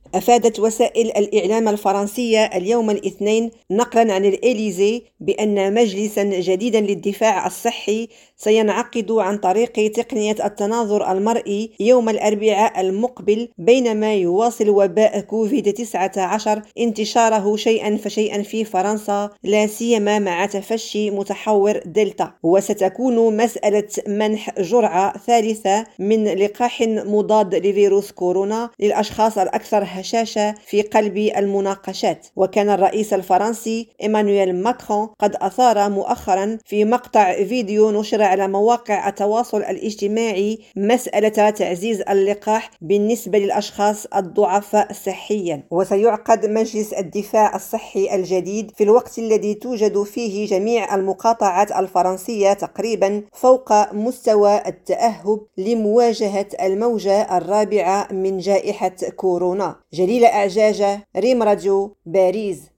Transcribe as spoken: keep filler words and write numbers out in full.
أفادت وسائل الإعلام الفرنسية اليوم الاثنين نقلا عن الإليزي بأن مجلسا جديدا للدفاع الصحي سينعقد عن طريق تقنية التناظر المرئي يوم الأربعاء المقبل، بينما يواصل وباء كوفيد تسعة عشر انتشاره شيئا فشيئا في فرنسا، لا سيما مع تفشي متحور دلتا. وستكون مسألة منح جرعة ثالثة من لقاح مضاد لفيروس كورونا للأشخاص الأكثر هشاشة في قلب المناقشات. وكان الرئيس الفرنسي إيمانويل ماكرون قد أثار مؤخرا في مقطع فيديو نشر على مواقع التواصل الاجتماعي مسألة تعزيز اللقاح بالنسبة للأشخاص الضعفاء صحيا. وسيعقد مجلس الدفاع الصحي الجديد في الوقت الذي توجد فيه جميع المقاطعات الفرنسية تقريبا فوق مستوى التأهب لمواجهة الموجة الرابعة من جائحة كورونا. جليلة أعجاجة، ريم راديو، باريس.